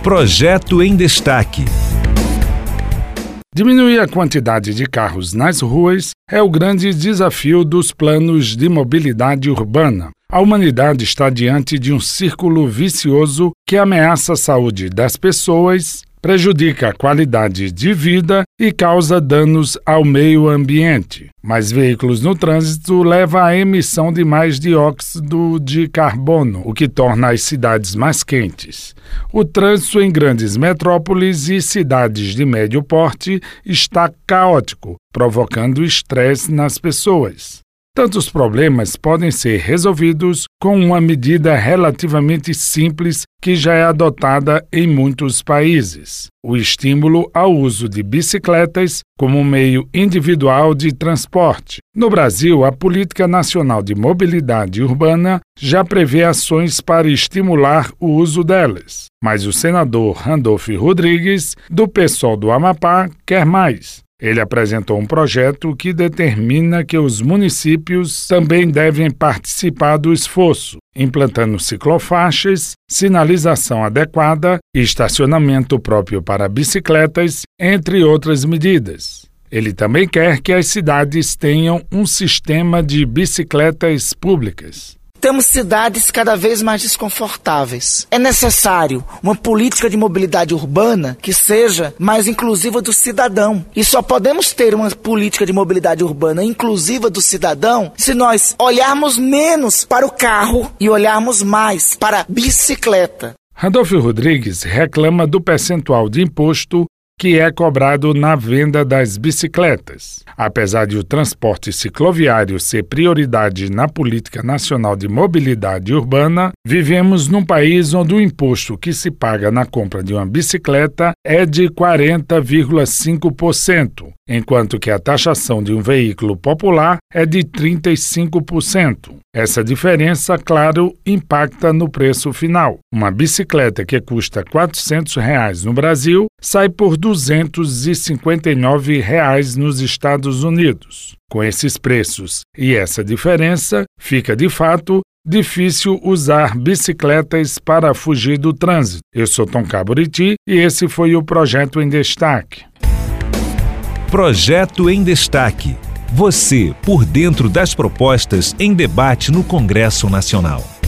Projeto em Destaque. Diminuir a quantidade de carros nas ruas é o grande desafio dos planos de mobilidade urbana. A humanidade está diante de um círculo vicioso que ameaça a saúde das pessoas, prejudica a qualidade de vida e causa danos ao meio ambiente. Mais veículos no trânsito levam à emissão de mais dióxido de carbono, o que torna as cidades mais quentes. O trânsito em grandes metrópoles e cidades de médio porte está caótico, provocando estresse nas pessoas. Tantos problemas podem ser resolvidos com uma medida relativamente simples que já é adotada em muitos países: o estímulo ao uso de bicicletas como meio individual de transporte. No Brasil, a Política Nacional de Mobilidade Urbana já prevê ações para estimular o uso delas. Mas o senador Randolfo Rodrigues, do PSOL do Amapá, quer mais. Ele apresentou um projeto que determina que os municípios também devem participar do esforço, implantando ciclofaixas, sinalização adequada e estacionamento próprio para bicicletas, entre outras medidas. Ele também quer que as cidades tenham um sistema de bicicletas públicas. Temos cidades cada vez mais desconfortáveis. É necessário uma política de mobilidade urbana que seja mais inclusiva do cidadão. E só podemos ter uma política de mobilidade urbana inclusiva do cidadão se nós olharmos menos para o carro e olharmos mais para a bicicleta. Randolfo Rodrigues reclama do percentual de imposto que é cobrado na venda das bicicletas. Apesar de o transporte cicloviário ser prioridade na Política Nacional de Mobilidade Urbana, vivemos num país onde o imposto que se paga na compra de uma bicicleta é de 40,5%, enquanto que a taxação de um veículo popular é de 35%. Essa diferença, claro, impacta no preço final. Uma bicicleta que custa R$ 400 no Brasil sai por R$ 259 nos Estados Unidos. Com esses preços e essa diferença, fica de fato difícil usar bicicletas para fugir do trânsito. Eu sou Tom Caburiti e esse foi o Projeto em Destaque. Projeto em Destaque. Você por dentro das propostas em debate no Congresso Nacional.